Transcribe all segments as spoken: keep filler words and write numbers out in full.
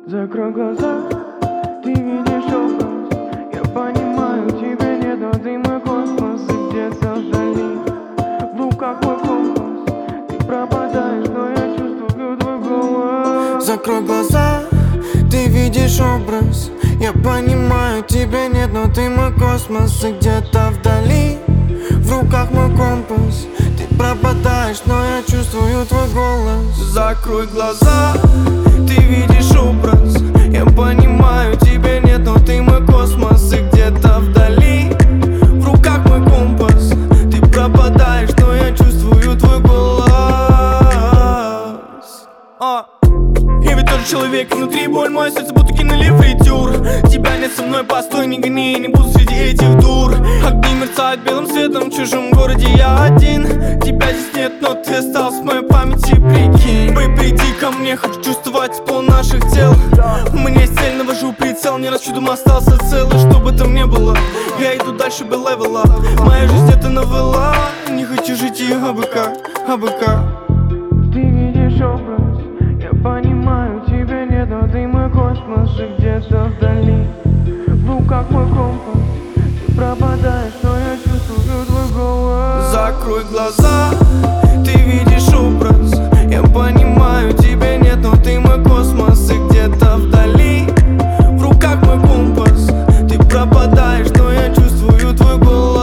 Закрой глаза, ты видишь образ. Я понимаю, тебе нет, но ты мой космос. И где-то вдали, в руках мой компас. Ты пропадаешь, но я чувствую твой голос. Закрой глаза, ты видишь образ. Я понимаю, тебя нет, но ты мой космос. И где-то вдали, в руках мой компас. Ты пропадаешь, но я чувствую твой голос. Закрой глаза, ты видишь образ. Я понимаю, тебя нет, но ты мой космос. И где-то вдали, в руках мой компас. Ты пропадаешь, но я чувствую твой голос. а. Я ведь тоже человек, внутри боль, мое сердце будто кинули фритюр. Тебя нет со мной, постой, не гони, не буду среди этих дур. Огни мерцают белым светом, в чужом городе я один. Тебя здесь нет, но ты остался в моей памяти, прикинь. Бэй, приди ко мне, хочу чувствовать тепло наших тел. У меня есть цель, навожу прицел, не раз чудом остался целый. Что бы там ни было, я иду дальше без левела. Моя жизнь это новелла, не хочу жить ее абы как, абы как. Ты видишь образ, я понимаю, тебя нет, но ты мой космос. И где-то вдали, в руках мой компас. Ты пропадаешь, но я чувствую твой голос. Закрой глаза, ты видишь образ. Я понимаю, тебя нет, но ты мой космос. И где-то вдали, в руках мой компас. Ты пропадаешь, но я чувствую твой голос.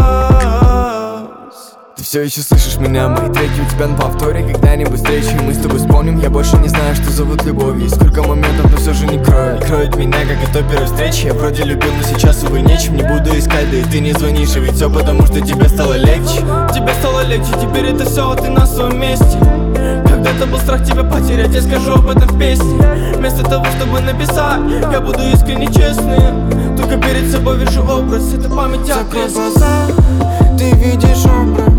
Ты все еще слышишь меня, мои треки у тебя на повторе. Когда-нибудь встречи мы с тобой вспомним. Я больше не знаю, что зовут любовью. Есть сколько моментов, но все же не кроет. Не кроет меня, как и той первой встречи. Я вроде любил, но сейчас, увы, нечем. Не буду искать, да и ты не звонишь. И ведь все потому, что тебе стало легче. Тебе стало легче, теперь это все, а ты на своем месте. Когда-то был страх тебя потерять, я скажу об этом в песне. Вместо того, чтобы написать, я буду искренне честным. Только перед собой вижу образ, это память о. Закрой глаза, ты видишь образ.